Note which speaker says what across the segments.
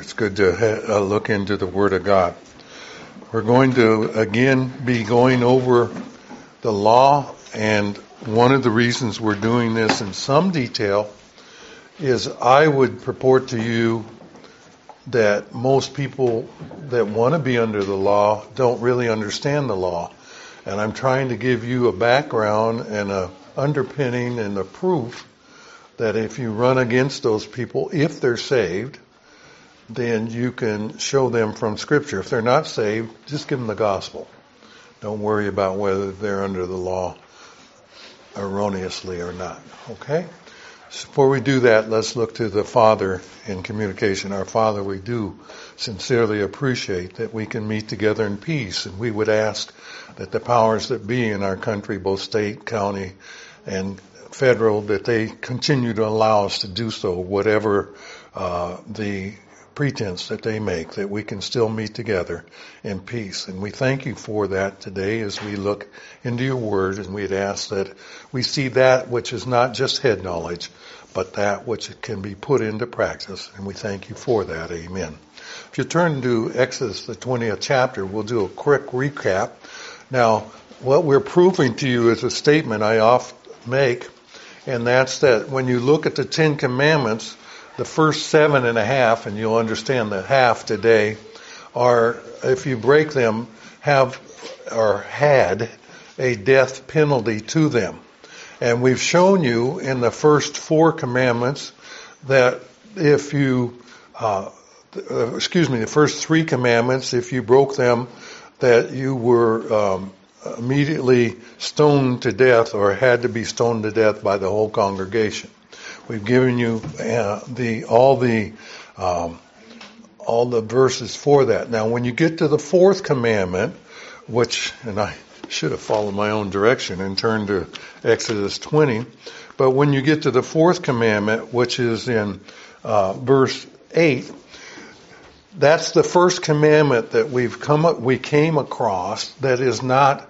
Speaker 1: It's good to look into the Word of God. We're going to again be going over the law, and one of the reasons we're doing this in some detail is I would purport to you that most people that want to be under the law don't really understand the law. And I'm trying to give you a background and a underpinning and a proof that if you run against those people, if they're saved, then you can show them from Scripture. If they're not saved, just give them the gospel. Don't worry about whether they're under the law erroneously or not. Okay? So before we do that, let's look to the Father in communication. Our Father, we do sincerely appreciate that we can meet together in peace, and we would ask that the powers that be in our country, both state, county, and federal, that they continue to allow us to do so, whatever the pretense that they make, that we can still meet together in peace. And we thank you for that today as we look into your word, and we'd ask that we see that which is not just head knowledge, but that which can be put into practice. And we thank you for that. Amen. If you turn to Exodus, the 20th chapter, we'll do a quick recap. Now, what we're proving to you is a statement I often make, and that's that when you look at the Ten Commandments, the first 7.5, and you'll understand the half today, are, if you break them, have or had a death penalty to them. And we've shown you in the first 4 commandments that if you, the first 3 commandments, if you broke them, that you were immediately stoned to death or had to be stoned to death by the whole congregation. We've given you all the verses for that. Now, when you get to the 4th commandment, and I should have followed my own direction and turned to Exodus 20, but when you get to the 4th commandment, which is in verse 8, that's the first commandment that we came across that is not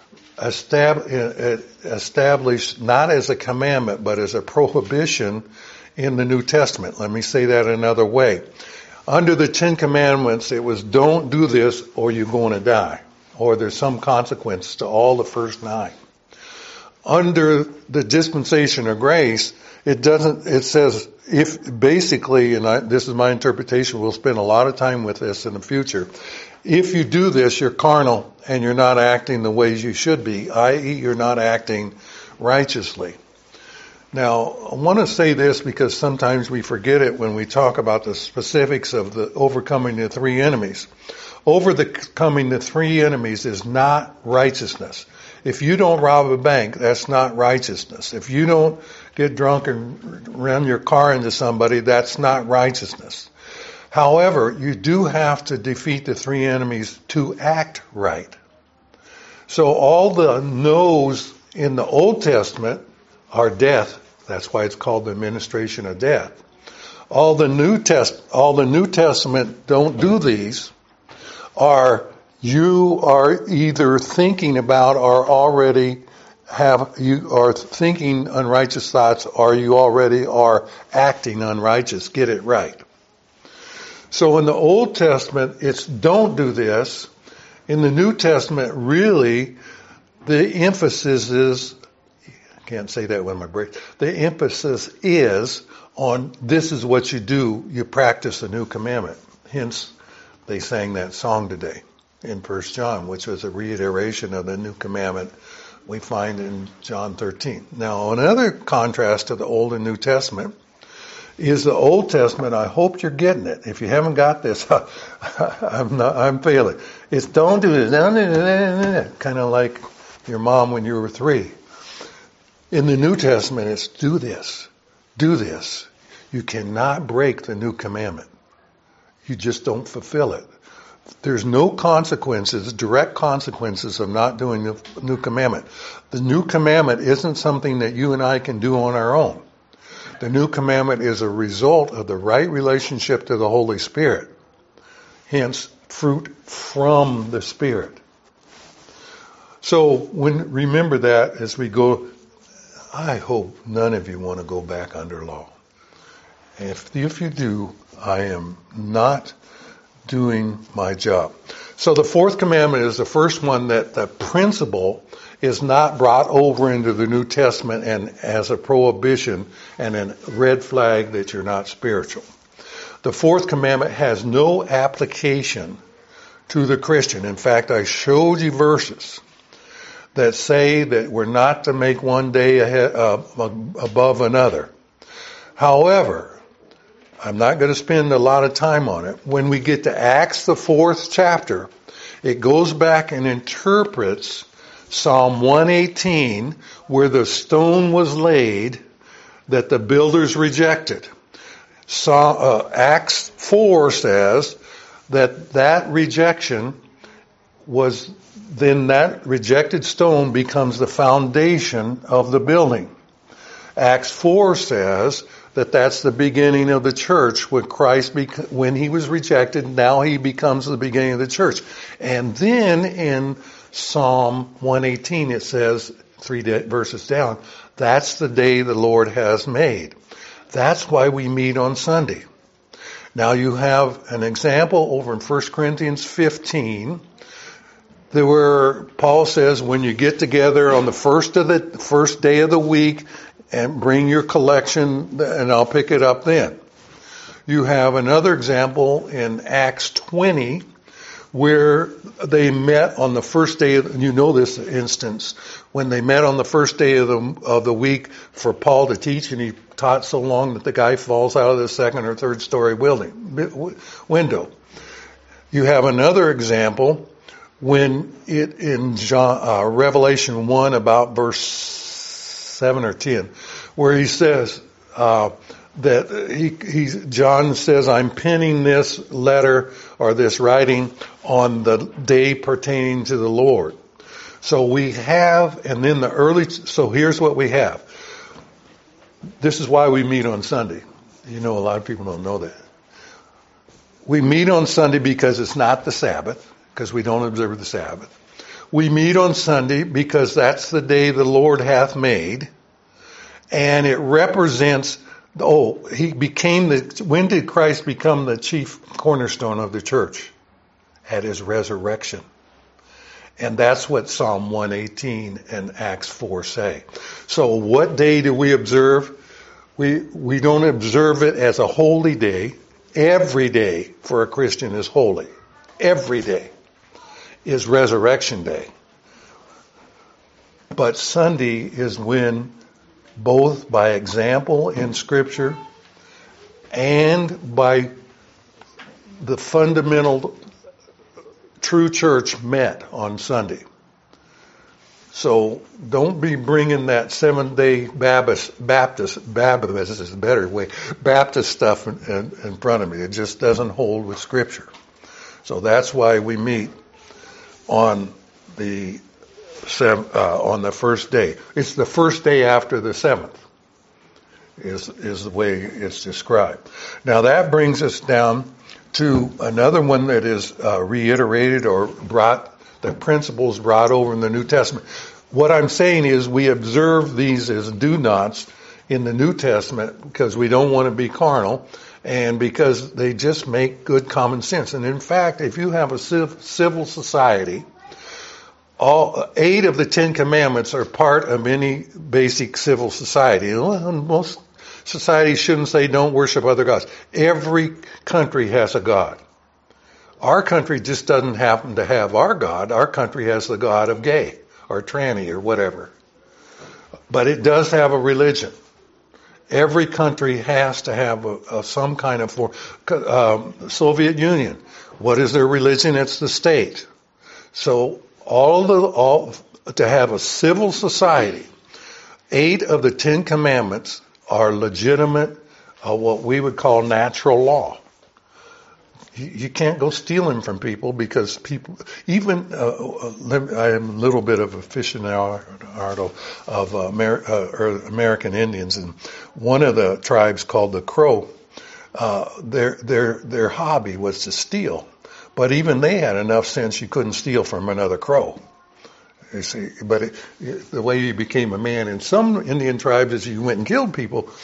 Speaker 1: established not as a commandment but as a prohibition in the New Testament. Let me say that another way. Under the 10 Commandments, it was don't do this or you're going to die, or there's some consequence to all the first 9. Under the dispensation of grace, it says if basically, and this is my interpretation, we'll spend a lot of time with this in the future, if you do this, you're carnal and you're not acting the ways you should be, i.e. you're not acting righteously. Now, I want to say this because sometimes we forget it when we talk about the specifics of the overcoming the 3 enemies. Overcoming the 3 enemies is not righteousness. If you don't rob a bank, that's not righteousness. If you don't get drunk and run your car into somebody, that's not righteousness. However, you do have to defeat the 3 enemies to act right. So all the no's in the Old Testament are death. That's why it's called the administration of death. All the New Testament don't do these you are either thinking about or already you are thinking unrighteous thoughts, or you already are acting unrighteous. Get it right. So in the Old Testament, it's don't do this. In the New Testament, really, the emphasis is, I can't say that with my brain, the emphasis is on this is what you do, you practice the new commandment. Hence, they sang that song today in 1 John, which was a reiteration of the new commandment we find in John 13. Now, another contrast to the Old and New Testament is the Old Testament. I hope you're getting it. If you haven't got this, I'm failing. It's don't do this, kind of like your mom when you were 3. In the New Testament, it's do this. Do this. You cannot break the new commandment. You just don't fulfill it. There's no consequences, direct consequences of not doing the new commandment. The new commandment isn't something that you and I can do on our own. The new commandment is a result of the right relationship to the Holy Spirit. Hence, fruit from the Spirit. So remember that as we go. I hope none of you want to go back under law. If you do, I am not doing my job. So the fourth commandment is the first one that the principle is not brought over into the New Testament and as a prohibition and a red flag that you're not spiritual. The fourth commandment has no application to the Christian. In fact, I showed you verses that say that we're not to make one day above another. However, I'm not going to spend a lot of time on it. When we get to Acts, the 4th chapter, it goes back and interprets Psalm 118, where the stone was laid that the builders rejected. Acts 4 says that rejection was, then that rejected stone becomes the foundation of the building. Acts 4 says that that's the beginning of the church when when he was rejected, now he becomes the beginning of the church. And then in Psalm 118 it says, 3 verses down, that's the day the Lord has made. That's why we meet on Sunday. Now you have an example over in 1 Corinthians 15, where Paul says when you get together on the first day of the week and bring your collection, and I'll pick it up then. You have another example in Acts 20, where they met on the first day, you know this instance, when they met on the first day of the week for Paul to teach, and he taught so long that the guy falls out of the second or third story window. You have another example when in Revelation 1 about verse 7 or 10, where he says that John says, I'm penning this letter or this writing on the day pertaining to the Lord. So we have, and then so here's what we have. This is why we meet on Sunday. You know, a lot of people don't know that. We meet on Sunday because it's not the Sabbath, because we don't observe the Sabbath. We meet on Sunday because that's the day the Lord hath made, and it represents, when did Christ become the chief cornerstone of the church? At his resurrection. And that's what Psalm 118 and Acts 4 say. So what day do we observe? We don't observe it as a holy day. Every day for a Christian is holy. Every day is Resurrection Day. But Sunday is when, both by example in Scripture and by the fundamental true church met on Sunday. So don't be bringing that Seventh-day Baptist is a better way, Baptist stuff in front of me. It just doesn't hold with Scripture. So that's why we meet on the first day. It's the first day after the seventh is the way it's described. Now that brings us down to another one that is reiterated or the principles brought over in the New Testament. What I'm saying is we observe these as do-nots in the New Testament because we don't want to be carnal and because they just make good common sense. And in fact, if you have a civil society, all 8 of the 10 commandments are part of any basic civil society. Most societies shouldn't say don't worship other gods. Every country has a god. Our country just doesn't happen to have our God. Our country has the God of gay or tranny or whatever. But it does have a religion. Every country has to have some kind of Soviet Union. What is their religion? It's the state. So to have a civil society, 8 of the 10 commandments are legitimate, what we would call natural law. You can't go stealing from people because people, even, I am a little bit of a aficionado of American Indians, and one of the tribes called the Crow, their hobby was to steal. But even they had enough sense you couldn't steal from another crow. You see, but the way you became a man in some Indian tribes is you went and killed people,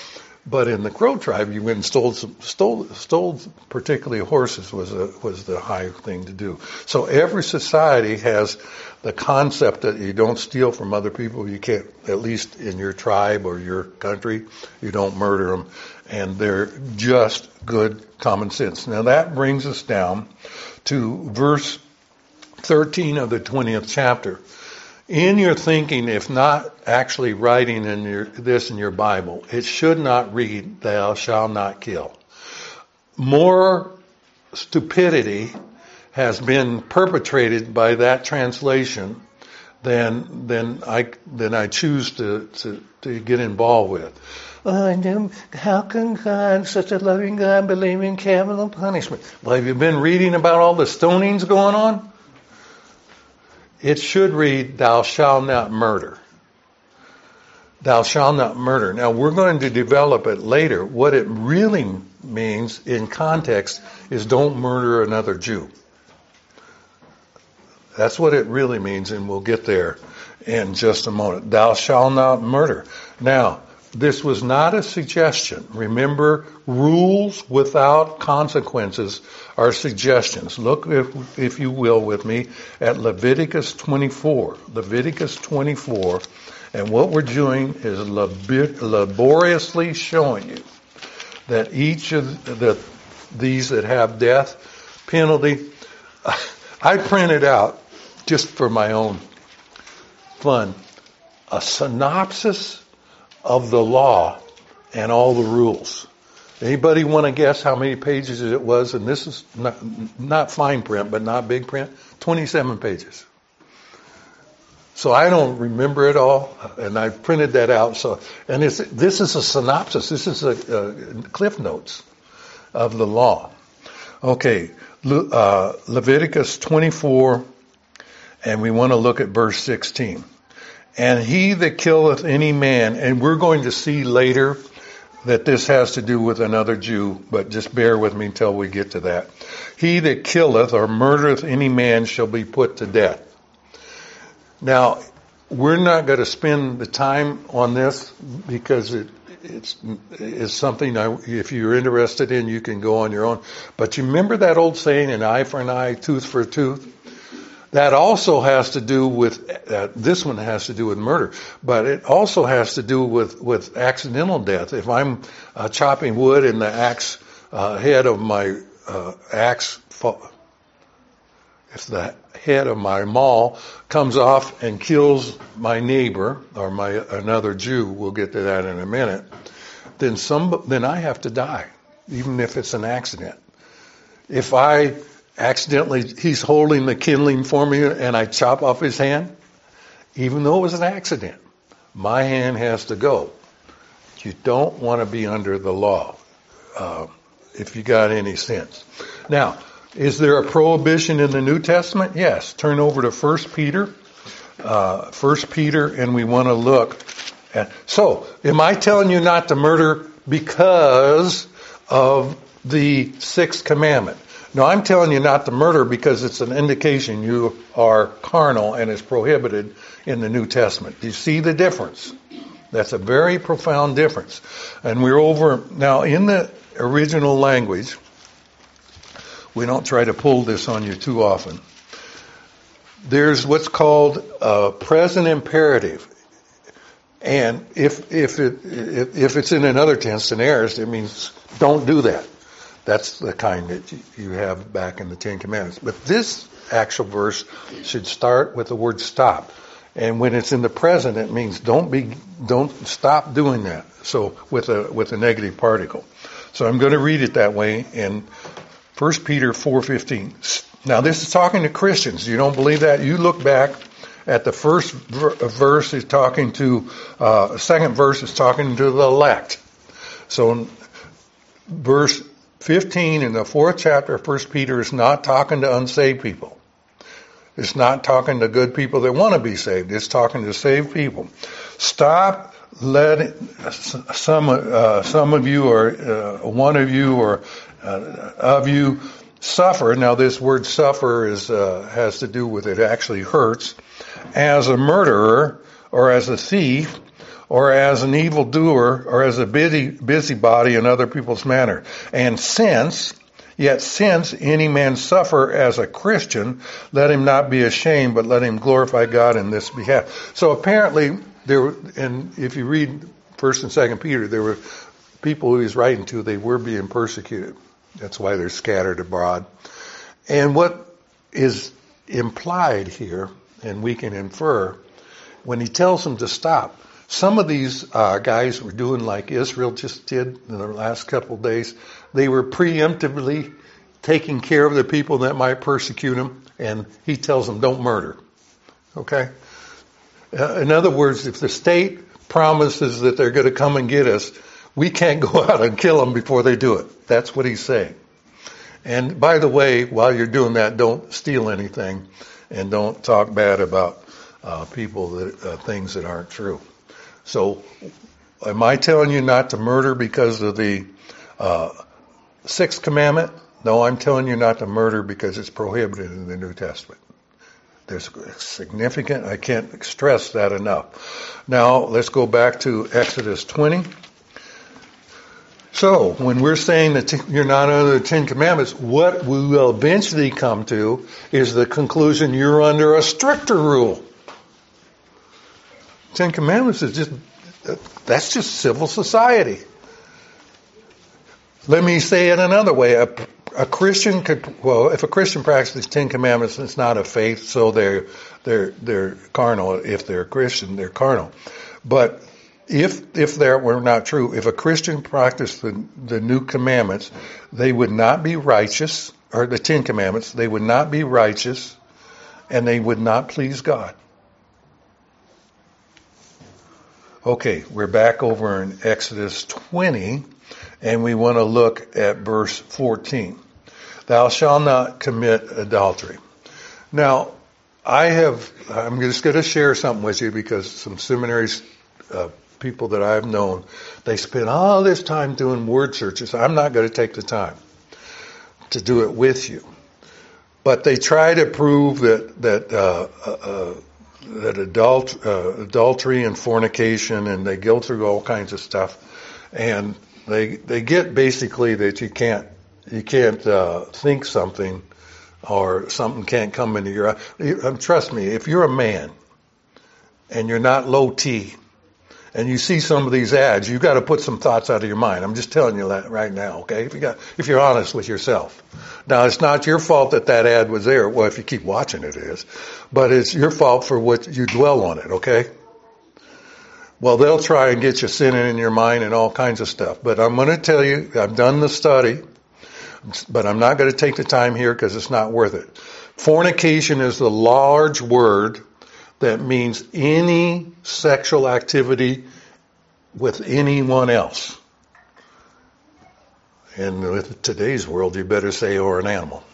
Speaker 1: But in the Crow tribe, you went and stole particularly horses was the high thing to do. So every society has the concept that you don't steal from other people. You can't, at least in your tribe or your country, you don't murder them. And they're just good common sense. Now that brings us down to verse 13 of the 20th chapter. In your thinking, if not actually writing this in your Bible, it should not read, "Thou shalt not kill." More stupidity has been perpetrated by that translation than I choose to get involved with. How can God, such a loving God, believe in capital punishment? Well, have you been reading about all the stonings going on? It should read, "Thou shalt not murder." Thou shalt not murder. Now, we're going to develop it later. What it really means in context is don't murder another Jew. That's what it really means, and we'll get there in just a moment. Thou shalt not murder. Now, this was not a suggestion. Remember, rules without consequences are suggestions. Look, if you will, with me at Leviticus 24. Leviticus 24. And what we're doing is laboriously showing you that each of these that have death penalty, I printed out, just for my own fun, a synopsis of the law and all the rules. Anybody want to guess how many pages it was? And this is not fine print, but not big print. 27 pages. So I don't remember it all, and I printed that out. And this is a synopsis. This is a cliff notes of the law. Okay, Leviticus 24, and we want to look at verse 16. And he that killeth any man, and we're going to see later that this has to do with another Jew, but just bear with me until we get to that. He that killeth or murdereth any man shall be put to death. Now, we're not going to spend the time on this because it's something if you're interested in, you can go on your own. But you remember that old saying, an eye for an eye, tooth for a tooth? That also has to do with, this one has to do with murder, but it also has to do with accidental death. If I'm chopping wood and the axe head of my axe, if the head of my maul comes off and kills my neighbor or another Jew, we'll get to that in a minute, then I have to die, even if it's an accident. If I accidentally, he's holding the kindling for me and I chop off his hand, even though it was an accident, my hand has to go. You don't want to be under the law, if you got any sense. Now, is there a prohibition in the New Testament? Yes. Turn over to 1 Peter. 1 Peter, and we want to look at, so, am I telling you not to murder because of the sixth commandment? No, I'm telling you not to murder because it's an indication you are carnal and it's prohibited in the New Testament. Do you see the difference? That's a very profound difference. And we're over, now in the original language, we don't try to pull this on you too often. There's what's called a present imperative. And if it's in another tense than aorist, it means don't do that. That's the kind that you have back in the Ten Commandments. But this actual verse should start with the word stop. And when it's in the present, it means don't stop doing that. So with a negative particle. So I'm going to read it that way in 1 Peter 4:15. Now this is talking to Christians. You don't believe that? You look back at the first verse is talking to, second verse is talking to the elect. So verse 15 in the 4th chapter of 1 Peter is not talking to unsaved people. It's not talking to good people that want to be saved. It's talking to saved people. Stop letting some of you or one of you or of you suffer. Now this word suffer has to do with it actually hurts as a murderer or as a thief or as an evildoer, or as a busybody in other people's matter. And since any man suffer as a Christian, let him not be ashamed, but let him glorify God in this behalf. So apparently, and if you read 1st and 2nd Peter, there were people who he's writing to, they were being persecuted. That's why they're scattered abroad. And what is implied here, and we can infer, when he tells them to stop, some of these guys were doing like Israel just did in the last couple of days. They were preemptively taking care of the people that might persecute them, and he tells them, don't murder. Okay? In other words, if the state promises that they're going to come and get us, we can't go out and kill them before they do it. That's what he's saying. And by the way, while you're doing that, don't steal anything, and don't talk bad about people that things that aren't true. So, am I telling you not to murder because of the 6th commandment? No, I'm telling you not to murder because it's prohibited in the New Testament. There's significant, I can't stress that enough. Now, let's go back to Exodus 20. So, when we're saying that you're not under the 10 Commandments, what we will eventually come to is the conclusion you're under a stricter rule. 10 Commandments is that's just civil society. Let me say it another way. A Christian if a Christian practices 10 Commandments, it's not of faith, so they're carnal. If they're a Christian, they're carnal. But if that were not true, if a Christian practiced the new commandments, they would not be righteous, or the 10 Commandments, they would not be righteous, and they would not please God. Okay, we're back over in Exodus 20, and we want to look at verse 14. Thou shalt not commit adultery. Now, I'm just going to share something with you because some seminaries, people that I've known, they spend all this time doing word searches. I'm not going to take the time to do it with you. But they try to prove that adultery and fornication, and they go through all kinds of stuff, and they get basically that you can't think something, or something can't come into your eye. Trust me, if you're a man and you're not low T, and you see some of these ads, you've got to put some thoughts out of your mind. I'm just telling you that right now, okay? If you're honest with yourself. Now, it's not your fault that ad was there. Well, if you keep watching it is. But it's your fault for what you dwell on it, okay? Well, they'll try and get you sinning in your mind and all kinds of stuff. But I'm going to tell you, I've done the study, but I'm not going to take the time here because it's not worth it. Fornication is the large word that means any sexual activity with anyone else. And with today's world, you better say, or an animal.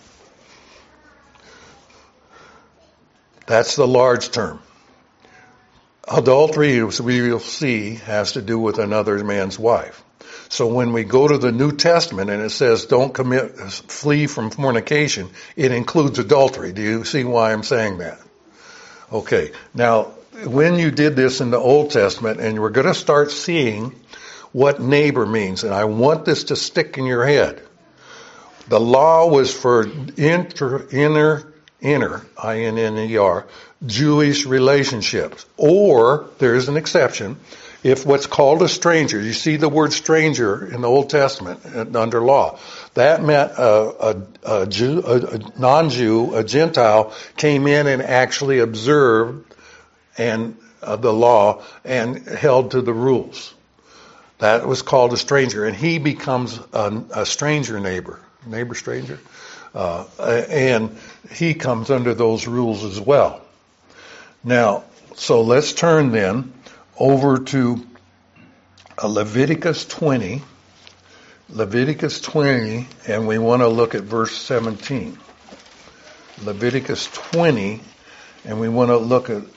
Speaker 1: That's the large term. Adultery, as we will see, has to do with another man's wife. So when we go to the New Testament and it says flee from fornication, it includes adultery. Do you see why I'm saying that? Okay, now, when you did this in the Old Testament, and we're going to start seeing what neighbor means, and I want this to stick in your head. The law was for inner, I-N-N-E-R, Jewish relationships. Or, there's an exception, if what's called a stranger, you see the word stranger in the Old Testament under law, that meant a Jew, a non-Jew, a Gentile came in and actually observed the law and held to the rules. That was called a stranger, and he becomes a stranger neighbor, stranger, and he comes under those rules as well. Now, so let's turn then over to Leviticus 20, and we want to look at verse 17. Leviticus 20, and we want to look at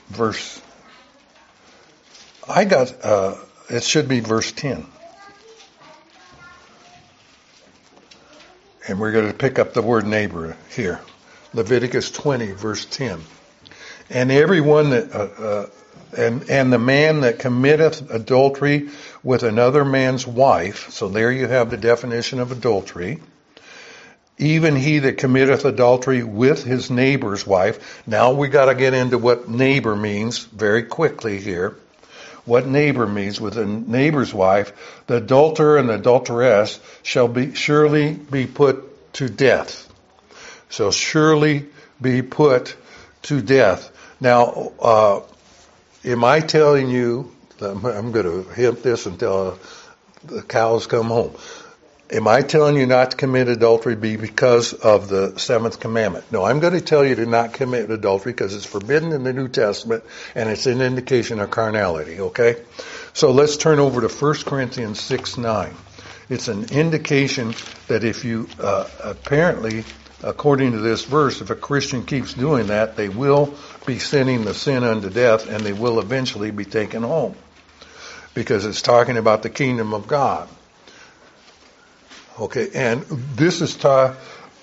Speaker 1: it should be verse 10. And we're going to pick up the word neighbor here. Leviticus 20, verse 10. And everyone that, And the man that committeth adultery with another man's wife, so there you have the definition of adultery. Even he that committeth adultery with his neighbor's wife. Now we got to get into what neighbor means very quickly here. What neighbor means with a neighbor's wife. The adulterer and the adulteress shall surely be put to death. Shall surely be put to death. Now, am I telling you, I'm going to hit this until the cows come home. Am I telling you not to commit adultery because of the seventh commandment? No, I'm going to tell you to not commit adultery because it's forbidden in the New Testament and it's an indication of carnality, okay? So let's turn over to 1 Corinthians 6:9. It's an indication that if you, apparently, according to this verse, if a Christian keeps doing that, they will be sinning the sin unto death and they will eventually be taken home. Because it's talking about the kingdom of God. Okay, and this is the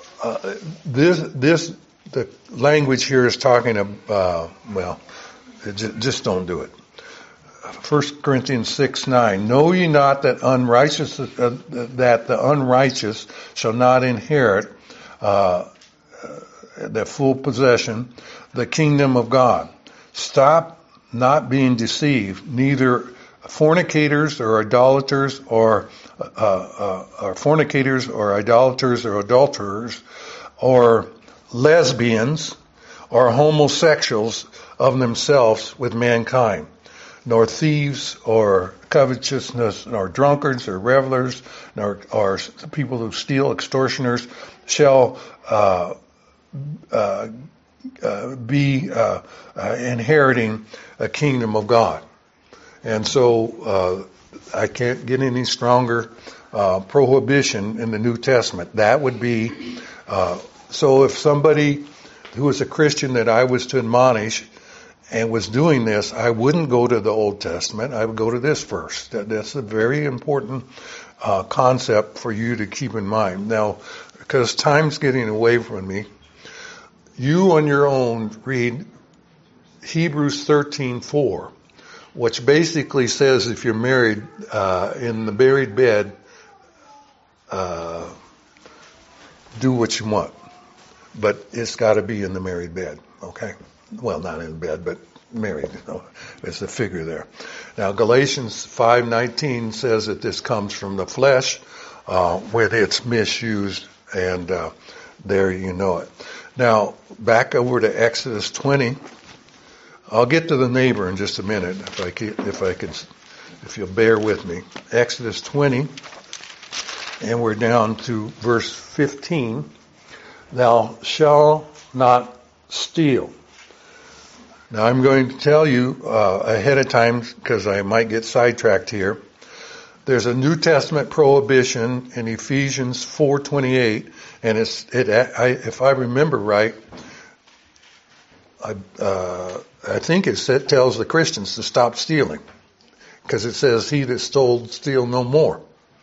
Speaker 1: language here is talking about, just don't do it. 1 Corinthians 6:9. Know ye not that the unrighteous shall not inherit the full possession, the kingdom of God. Stop not being deceived, neither fornicators or idolaters or adulterers or lesbians or homosexuals of themselves with mankind, nor thieves or covetousness, nor drunkards or revelers, nor people who steal, extortioners, shall be inheriting a kingdom of God. And so I can't get any stronger prohibition in the New Testament. That would be, so if somebody who was a Christian that I was to admonish and was doing this, I wouldn't go to the Old Testament. I would go to this verse. That's a very important concept for you to keep in mind. Now, because time's getting away from me, you on your own read Hebrews 13:4. Which basically says if you're married, in the married bed, do what you want. But it's got to be in the married bed, okay? Well, not in bed, but married. It's a figure there. Now, Galatians 5:19 says that this comes from the flesh when it's misused, and there you know it. Now, back over to Exodus 20. I'll get to the neighbor in just a minute, if you'll bear with me. Exodus 20, and we're down to verse 15. Thou shalt not steal. Now I'm going to tell you ahead of time, because I might get sidetracked here. There's a New Testament prohibition in Ephesians 4:28, and if I remember right, I think it tells the Christians to stop stealing, because it says, "He that stole, steal no more."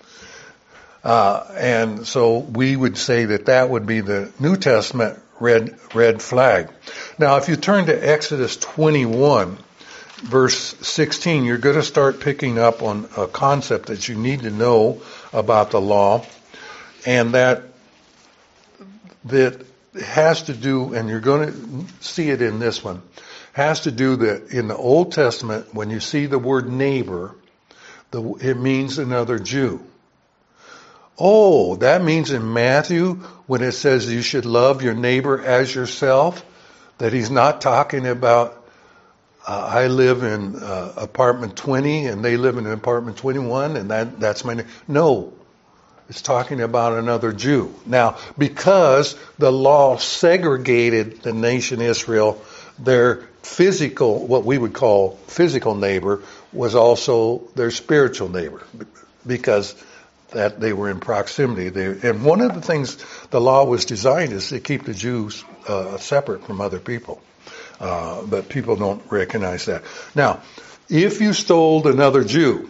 Speaker 1: And so we would say that would be the New Testament red flag. Now, if you turn to Exodus 21, verse 16, you're going to start picking up on a concept that you need to know about the law, and that has to do, and you're going to see it in this one, has to do that in the Old Testament, when you see the word neighbor, it means another Jew. Oh, that means in Matthew, when it says you should love your neighbor as yourself, that he's not talking about, I live in apartment 20 and they live in apartment 21 and that's my neighbor. No. It's talking about another Jew. Now, because the law segregated the nation Israel, their physical, what we would call physical neighbor, was also their spiritual neighbor, because that they were in proximity. And one of the things the law was designed is to keep the Jews separate from other people. But people don't recognize that. Now, if you stole another Jew,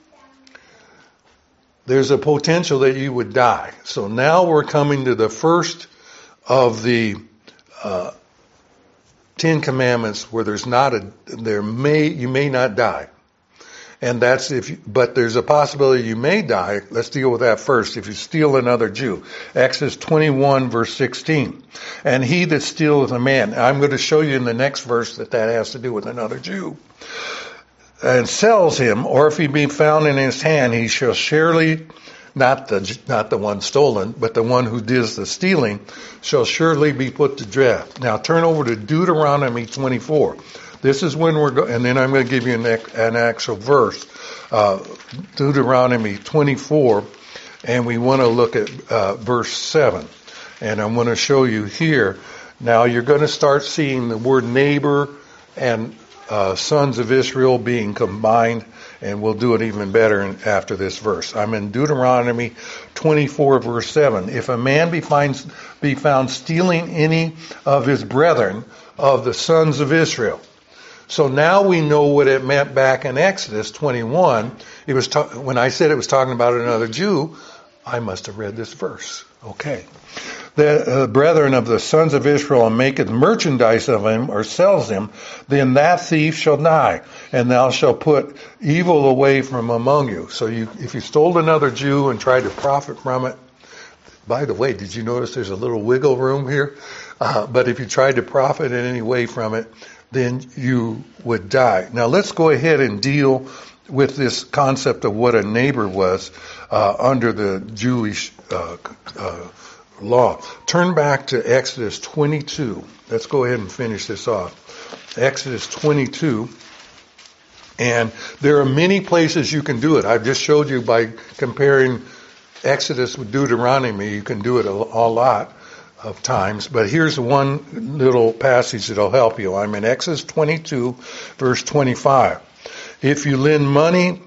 Speaker 1: there's a potential that you would die. So now we're coming to the first of the 10 Ten Commandments where you may not die. And that's but there's a possibility you may die. Let's deal with that first. If you steal another Jew. Exodus 21 verse 16. And he that stealeth a man. I'm going to show you in the next verse that has to do with another Jew. And sells him, or if he be found in his hand, he shall surely, not the one stolen, but the one who does the stealing, shall surely be put to death. Now turn over to Deuteronomy 24. This is when we're going, and then I'm going to give you an actual verse, Deuteronomy 24, and we want to look at verse 7. And I'm going to show you here. Now you're going to start seeing the word neighbor and sons of Israel being combined, and we'll do it even better after this verse. I'm in Deuteronomy 24 verse 7. If a man be found stealing any of his brethren of the sons of Israel. So now we know what it meant back in Exodus 21. It was when I said it was talking about another Jew, I must have read this verse. Okay. The brethren of the sons of Israel and maketh merchandise of him or sells him, then that thief shall die, and thou shalt put evil away from among you. So if you stole another Jew and tried to profit from it, by the way, did you notice there's a little wiggle room here? But if you tried to profit in any way from it, then you would die. Now let's go ahead and deal with this concept of what a neighbor was under the Jewish law. Turn back to Exodus 22. Let's go ahead and finish this off. Exodus 22. And there are many places you can do it. I've just showed you by comparing Exodus with Deuteronomy, you can do it a lot of times. But here's one little passage that'll help you. I'm in Exodus 22, verse 25. If you lend money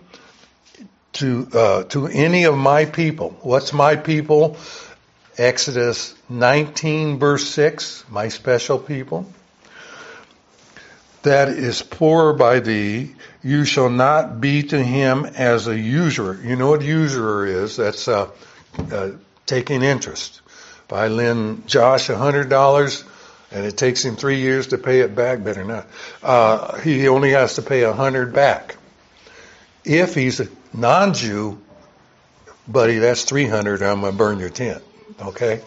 Speaker 1: to any of my people, what's my people? Exodus 19, verse 6, my special people. That is poor by thee, you shall not be to him as a usurer. You know what usurer is? That's taking interest. If I lend Josh $100 and it takes him 3 years to pay it back, better not. He only has to pay $100 back. If he's a non-Jew, buddy, that's $300. I'm going to burn your tent. Okay?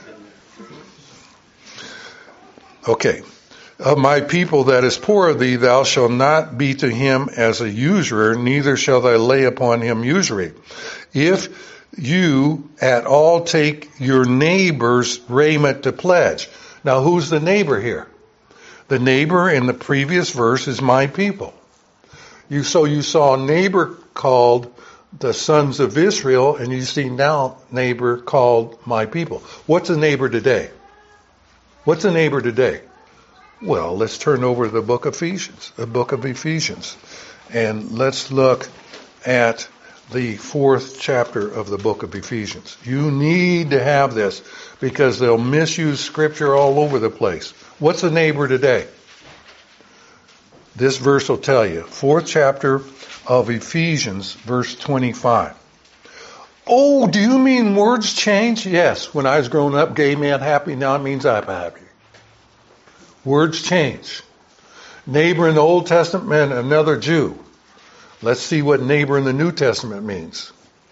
Speaker 1: Okay. Of my people that is poor of thee, thou shalt not be to him as a usurer, neither shall thou lay upon him usury. If you at all take your neighbor's raiment to pledge. Now who's the neighbor here? The neighbor in the previous verse is my people. You saw a neighbor called the sons of Israel, and you see now neighbor called my people. What's a neighbor today? What's a neighbor today? Well, let's turn over to the book of Ephesians. And let's look at the 4th chapter of the book of Ephesians. You need to have this because they'll misuse scripture all over the place. What's a neighbor today? This verse will tell you. 4th chapter of Ephesians, verse 25. Oh, do you mean words change? Yes. When I was growing up, gay man happy, now it means I'm happy. Words change. Neighbor in the Old Testament meant another Jew. Let's see what neighbor in the New Testament means.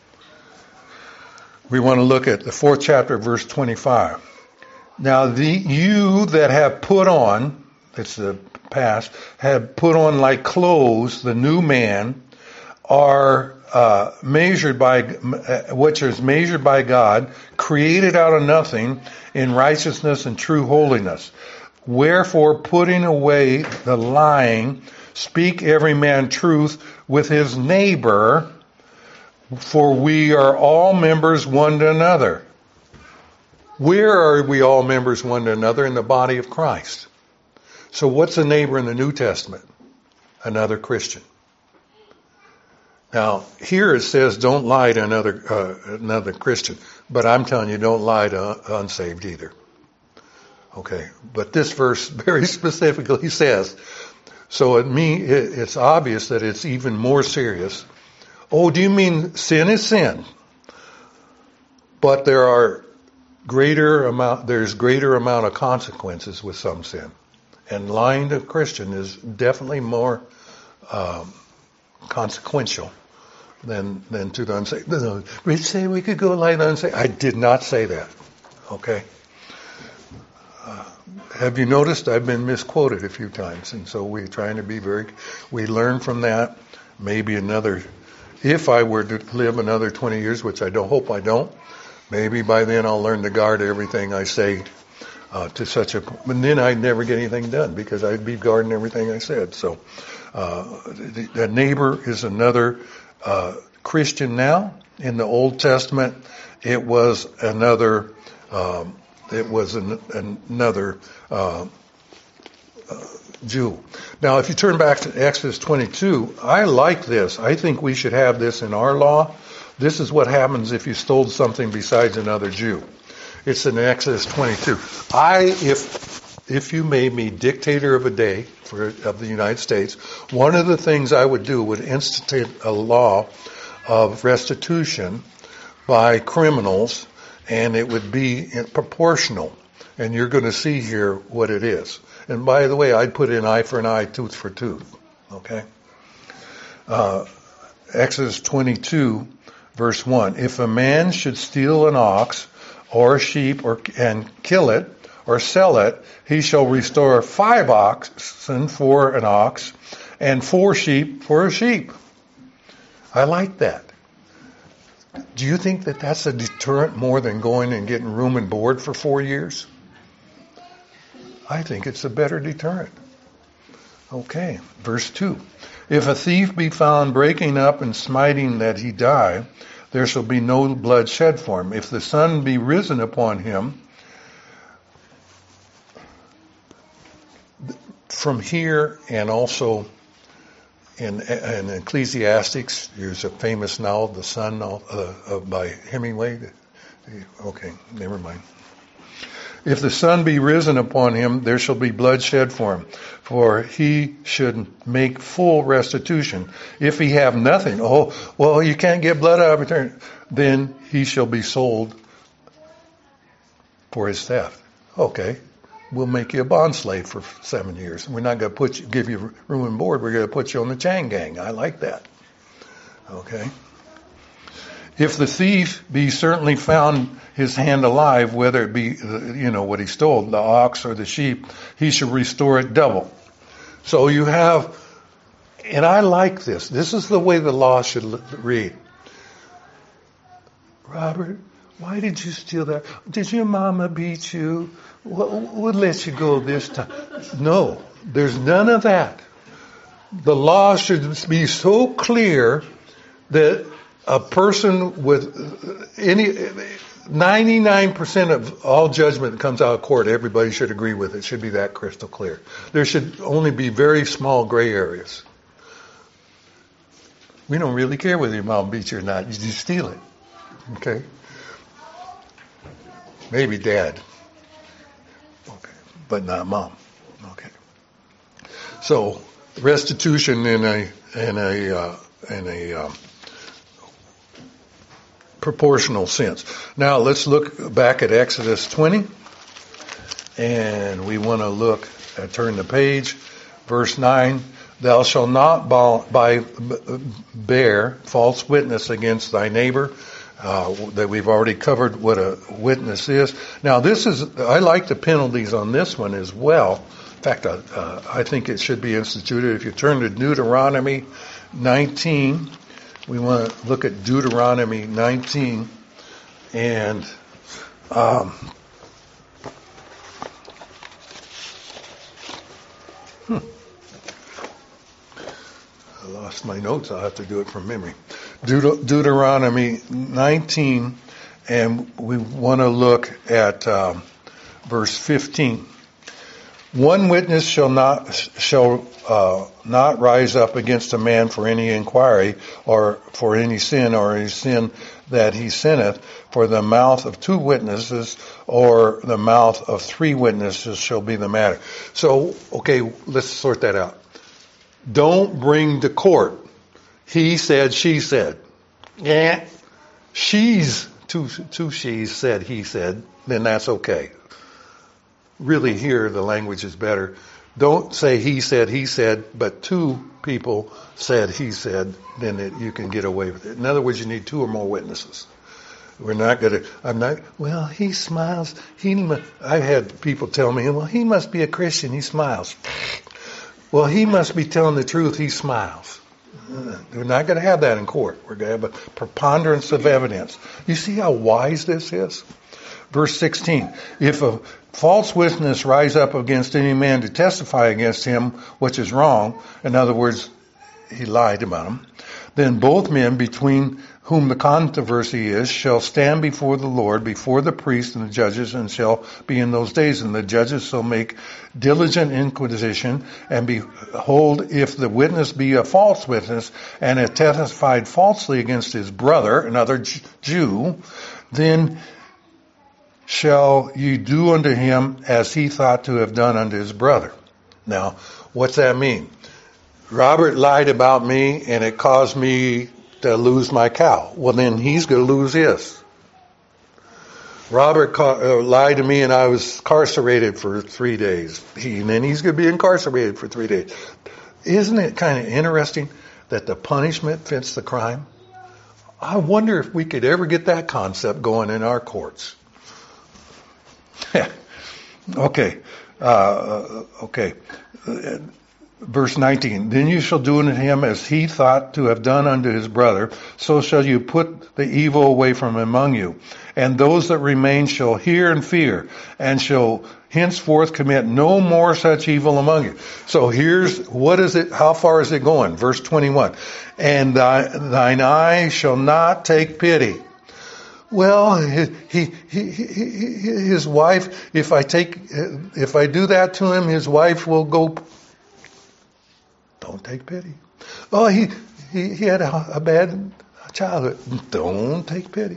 Speaker 1: We want to look at the 4th chapter, verse 25. Now you that have put on, it's the past, have put on like clothes the new man, are measured by, which is measured by God, created out of nothing in righteousness and true holiness. Wherefore, putting away the lying, speak every man truth with his neighbor, for we are all members one to another. Where are we all members one to another? In the body of Christ. So what's a neighbor in the New Testament? Another Christian. Now, here it says don't lie to another Christian, but I'm telling you don't lie to unsaved either. Okay, but this verse very specifically says, so it's obvious that it's even more serious. Oh, do you mean sin is sin? But there's greater amount of consequences with some sin. And lying to a Christian is definitely more consequential than to the unsaved. No, we say we could go lie to the unsaved. I did not say that. Okay. Have you noticed I've been misquoted a few times, and so we're trying to be we learn from that. Maybe if I were to live another 20 years, which I hope I don't, maybe by then I'll learn to guard everything I say to such a, and then I'd never get anything done because I'd be guarding everything I said. So, the neighbor is another Christian now. In the Old Testament, it was another Jew. Now, if you turn back to Exodus 22, I like this. I think we should have this in our law. This is what happens if you stole something besides another Jew. It's in Exodus 22. If you made me dictator of a day of the United States, one of the things I would do would institute a law of restitution by criminals, and it would be proportional. And you're going to see here what it is. And by the way, I'd put in eye for an eye, tooth for tooth. Okay? Exodus 22, verse 1. If a man should steal an ox or a sheep and kill it or sell it, he shall restore 5 oxen for an ox and 4 sheep for a sheep. I like that. Do you think that that's a deterrent more than going and getting room and board for 4 years? I think it's a better deterrent. Okay, verse 2. If a thief be found breaking up and smiting that he die, there shall be no blood shed for him. If the sun be risen upon him, from here and also in Ecclesiastics, there's a famous novel, The Sun, by Hemingway. Okay, never mind. If the sun be risen upon him, there shall be blood shed for him, for he should make full restitution. If he have nothing, you can't get blood out of return, then he shall be sold for his theft. Okay, we'll make you a bond slave for 7 years. We're not going to give you room and board. We're going to put you on the chain gang. I like that. Okay. If the thief be certainly found his hand alive, whether it be, what he stole, the ox or the sheep, he should restore it double. So you have, and I like this. This is the way the law should read. Robert, why did you steal that? Did your mama beat you? We'll let you go this time. No, there's none of that. The law should be so clear that a person with 99% of all judgment that comes out of court, everybody should agree with it. It should be that crystal clear. There should only be very small gray areas. We don't really care whether your mom beat you or not. You just steal it. Okay? Maybe dad. Okay. But not mom. Okay. So, restitution in a proportional sense. Now let's look back at Exodus 20, and we want to turn the page, verse 9. Thou shalt not bear false witness against thy neighbor. That we've already covered what a witness is. Now I like the penalties on this one as well. In fact, I think it should be instituted. If you turn to Deuteronomy 19, we want to look at Deuteronomy 19, and I lost my notes. I'll have to do it from memory. Deuteronomy 19, and we want to look at verse 15. One witness shall not rise up against a man for any inquiry or for any sin that he sinneth, for the mouth of 2 witnesses or the mouth of 3 witnesses shall be the matter. So, okay, let's sort that out. Don't bring to court. He said, she said. Yeah. Two she's said, he said, then that's okay. really here the language is better. Don't say he said, but two people said he said, then you can get away with it. In other words, you need two or more witnesses. We're not going to, well, he smiles. I've had people tell me, well, he must be a Christian. He smiles. Well, he must be telling the truth. He smiles. We're not going to have that in court. We're going to have a preponderance of evidence. You see how wise this is? Verse 16, if a false witness rise up against any man to testify against him, which is wrong, in other words, he lied about him, then both men between whom the controversy is shall stand before the Lord, before the priests and the judges, and shall be in those days. And the judges shall make diligent inquisition, and behold, if the witness be a false witness, and hath testified falsely against his brother, another Jew, then shall ye do unto him as he thought to have done unto his brother. Now, what's that mean? Robert lied about me and it caused me to lose my cow. Well, then he's going to lose his. Robert lied to me and I was incarcerated for 3 days. And then he's going to be incarcerated for 3 days. Isn't it kind of interesting that the punishment fits the crime? I wonder if we could ever get that concept going in our courts. Okay. Verse 19, then you shall do unto him as he thought to have done unto his brother, so shall you put the evil away from among you. And those that remain shall hear and fear, and shall henceforth commit no more such evil among you. So how far is it going? Verse 21, and thine eye shall not take pity. Well, his wife, if I do that to him, his wife will go. Don't take pity. Oh, he had a bad childhood. Don't take pity.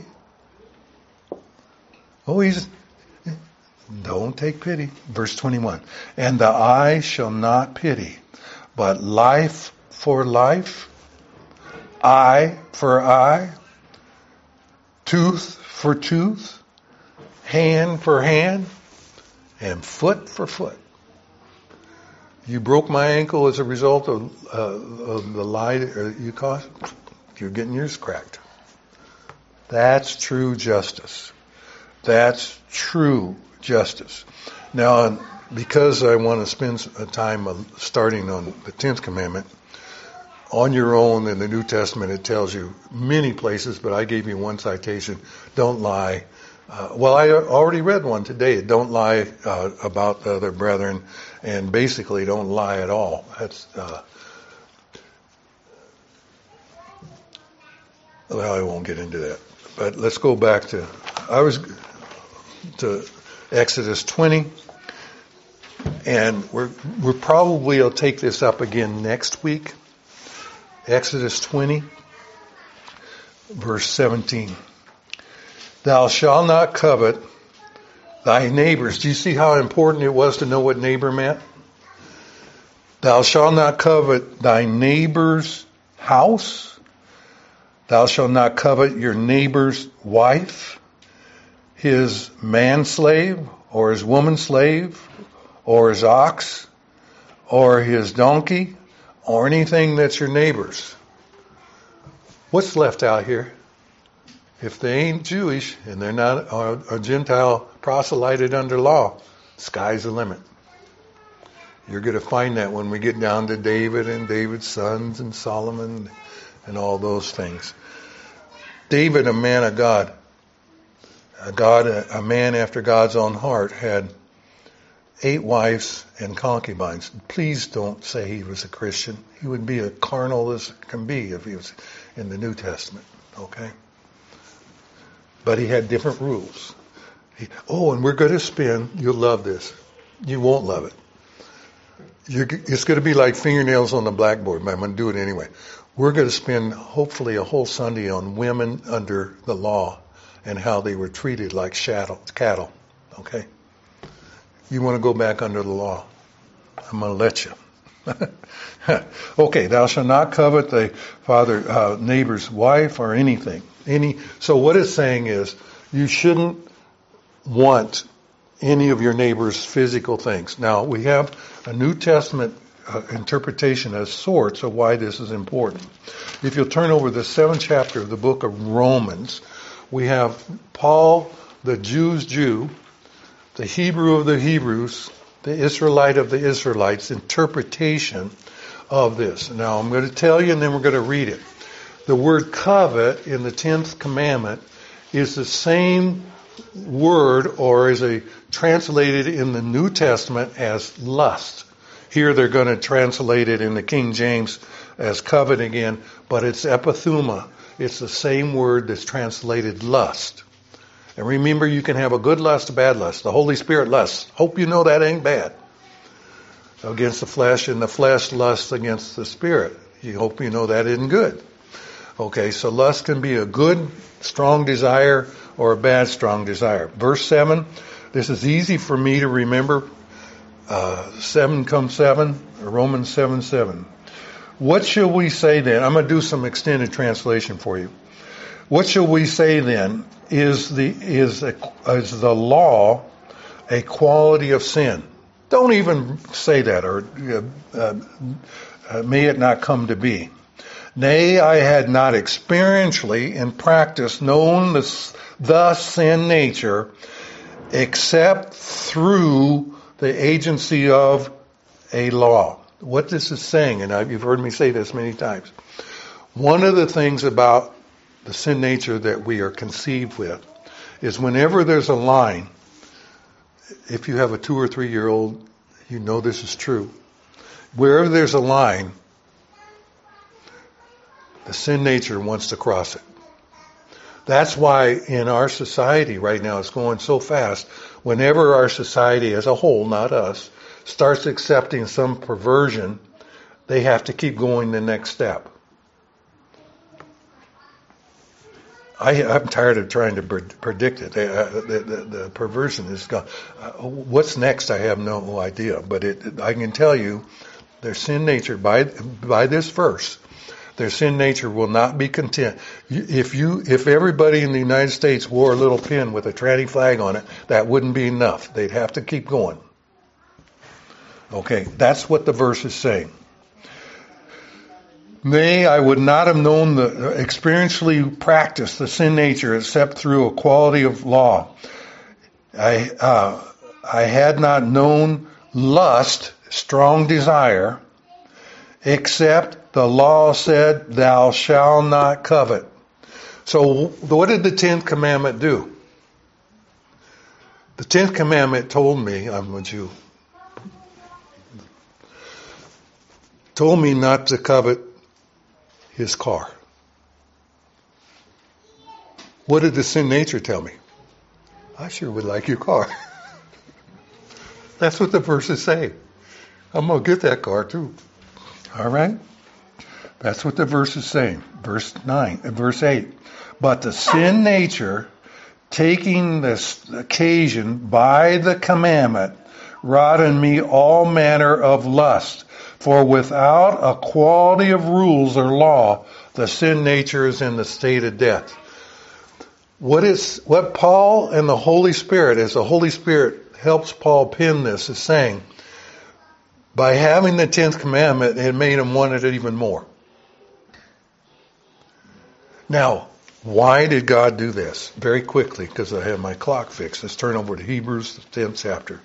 Speaker 1: Oh, don't take pity. Verse 21. And the eye shall not pity, but life for life, eye for eye, tooth for tooth, hand for hand, and foot for foot. You broke my ankle as a result of the lie you caused. You're getting yours cracked. That's true justice. That's true justice. Now, because I want to spend time starting on the 10th commandment, on your own in the New Testament it tells you many places, but I gave you one citation. Don't lie. I already read one today. Don't lie about the other brethren, and basically don't lie at all. That's I won't get into that. But let's go back to Exodus 20, and we're probably will take this up again next week. Exodus 20, verse 17. Thou shalt not covet thy neighbors. Do you see how important it was to know what neighbor meant? Thou shalt not covet thy neighbor's house. Thou shalt not covet your neighbor's wife, his manslave, or his woman slave, or his ox, or his donkey, or anything that's your neighbor's. What's left out here? If they ain't Jewish and they're not a Gentile proselyted under law, sky's the limit. You're going to find that when we get down to David and David's sons and Solomon and all those things. David, a man of God, a man after God's own heart, had 8 wives and concubines. Please don't say he was a Christian. He would be as carnal as can be if he was in the New Testament. Okay? But he had different rules. And we're going to spend, you'll love this. You won't love it. It's going to be like fingernails on the blackboard, but I'm going to do it anyway. We're going to spend hopefully a whole Sunday on women under the law and how they were treated like cattle. Okay? You want to go back under the law? I'm going to let you. Okay, thou shalt not covet thy neighbor's wife or anything. So what it's saying is, you shouldn't want any of your neighbor's physical things. Now, we have a New Testament interpretation of sorts of why this is important. If you'll turn over the 7th chapter of the book of Romans, we have Paul, the Jew's Jew, the Hebrew of the Hebrews, the Israelite of the Israelites, interpretation of this. Now, I'm going to tell you and then we're going to read it. The word covet in the 10th commandment is the same word, or is translated in the New Testament as lust. Here they're going to translate it in the King James as covet again, but it's epithuma. It's the same word that's translated lust. And remember, you can have a good lust, a bad lust. The Holy Spirit lusts. Hope you know that ain't bad. Against the flesh, and the flesh lusts against the Spirit. You hope you know that isn't good. Okay, so lust can be a good, strong desire or a bad, strong desire. Verse 7, this is easy for me to remember. 7 comes 7, Romans 7:7. What shall we say then? I'm going to do some extended translation for you. What shall we say then? Is the law a quality of sin? Don't even say that, or may it not come to be. Nay, I had not experientially in practice known the sin nature except through the agency of a law. What this is saying, and you've heard me say this many times, one of the things about the sin nature that we are conceived with is whenever there's a line, if you have a 2 or 3 year old, you know this is true. Wherever there's a line, the sin nature wants to cross it. That's why in our society right now, it's going so fast. Whenever our society as a whole, not us, starts accepting some perversion, they have to keep going the next step. I'm tired of trying to predict it. The perversion is gone. What's next, I have no idea. But I can tell you, their sin nature, by this verse, their sin nature will not be content. If everybody in the United States wore a little pin with a tranny flag on it, that wouldn't be enough. They'd have to keep going. Okay, that's what the verse is saying. Nay, I would not have known experientially practiced the sin nature except through a quality of law. I had not known lust, strong desire, except the law said, thou shalt not covet. So what did the 10th commandment do? The 10th commandment told me, I'm a Jew, told me not to covet his car. What did the sin nature tell me? I sure would like your car. That's what the verse is saying. I'm going to get that car too. All right? That's what the verse is saying. Verse 8. But the sin nature, taking this occasion by the commandment, wrought in me all manner of lust. For without a quality of rules or law, the sin nature is in the state of death. What Paul and the Holy Spirit, as the Holy Spirit helps Paul pin this, is saying, by having the 10th commandment, it made him want it even more. Now, why did God do this? Very quickly, because I have my clock fixed. Let's turn over to Hebrews, the 10th chapter.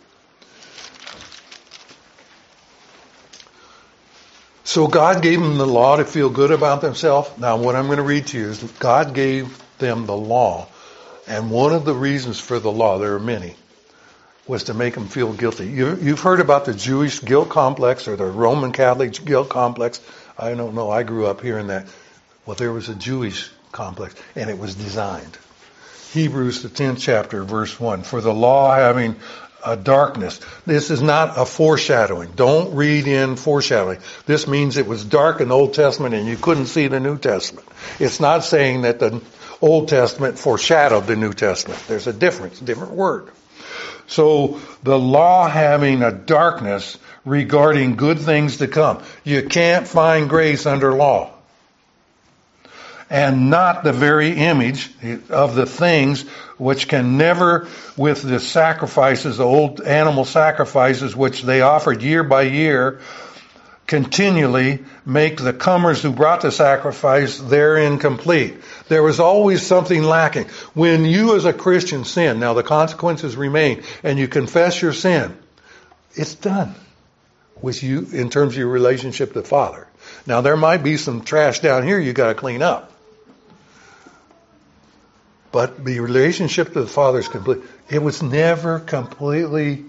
Speaker 1: So God gave them the law to feel good about themselves. Now what I'm going to read to you is God gave them the law. And one of the reasons for the law, there are many, was to make them feel guilty. You've heard about the Jewish guilt complex or the Roman Catholic guilt complex. I don't know. I grew up hearing that. Well, there was a Jewish complex, and it was designed. Hebrews, the 10th chapter, verse 1. For the law having a darkness. This is not a foreshadowing. Don't read in foreshadowing. This means it was dark in the Old Testament and you couldn't see the New Testament. It's not saying that the Old Testament foreshadowed the New Testament. There's a difference, different word. So the law having a darkness regarding good things to come. You can't find grace under law. and not the very image of the things which can never, with the sacrifices, the old animal sacrifices which they offered year by year, continually make the comers who brought the sacrifice therein complete. There was always something lacking. When you as a Christian sin, now the consequences remain, and you confess your sin, it's done with you in terms of your relationship to the Father. Now there might be some trash down here you got to clean up. But the relationship to the Father is complete. It was never completely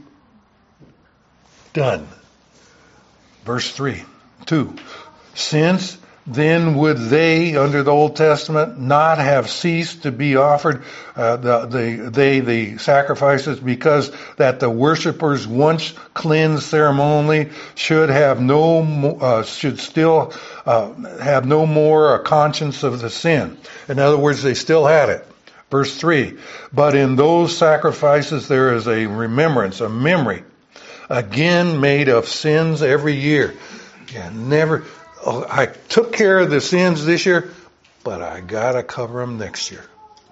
Speaker 1: done. Verse 2. Since then would they, under the Old Testament, not have ceased to be offered the sacrifices, because that the worshippers, once cleansed ceremonially, should still have no more a conscience of the sin. In other words, they still had it. Verse 3. But in those sacrifices there is a remembrance, a memory, again made of sins every year. I took care of the sins this year, but I gotta cover them next year.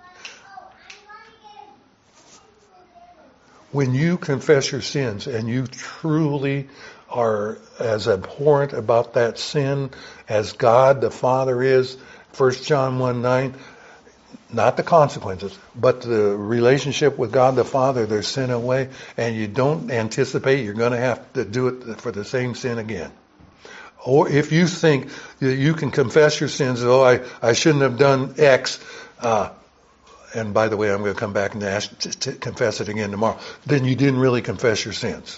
Speaker 1: When you confess your sins and you truly are as abhorrent about that sin as God the Father is, 1 John 1:9, not the consequences, but the relationship with God the Father, there's sin away, and you don't anticipate you're going to have to do it for the same sin again. Or if you think that you can confess your sins, I shouldn't have done X, and by the way, I'm going to come back and ask to confess it again tomorrow, then you didn't really confess your sins.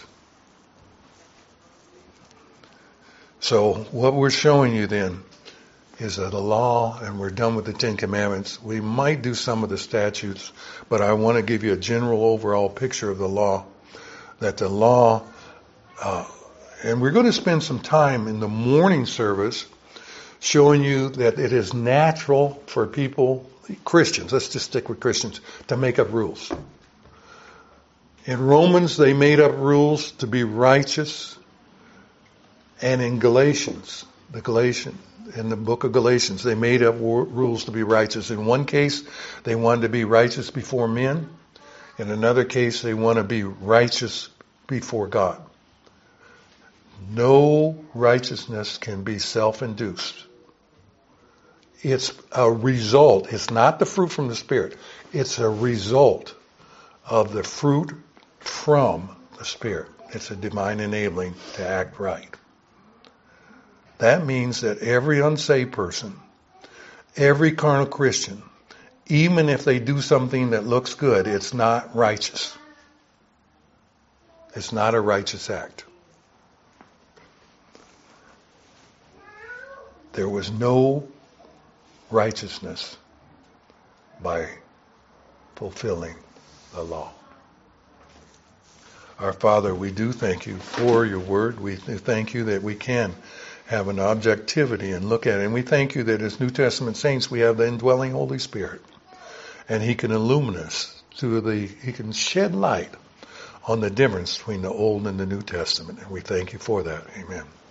Speaker 1: So what we're showing you then is that the law, and we're done with the Ten Commandments. We might do some of the statutes, but I want to give you a general overall picture of the law. That the law, and we're going to spend some time in the morning service showing you that it is natural for people, Christians, let's just stick with Christians, to make up rules. In Romans, they made up rules to be righteous, and in Galatians, in the book of Galatians, they made up rules to be righteous. In one case, they wanted to be righteous before men. In another case, they want to be righteous before God. No righteousness can be self-induced. It's a result. It's not the fruit from the Spirit. It's a result of the fruit from the Spirit. It's a divine enabling to act right. That means that every unsaved person, every carnal Christian, even if they do something that looks good, it's not righteous. It's not a righteous act. There was no righteousness by fulfilling the law. Our Father, we do thank you for your word. We thank you that we can have an objectivity and look at it. And we thank you that as New Testament saints we have the indwelling Holy Spirit. And He can illumine us He can shed light on the difference between the Old and the New Testament. And we thank you for that. Amen.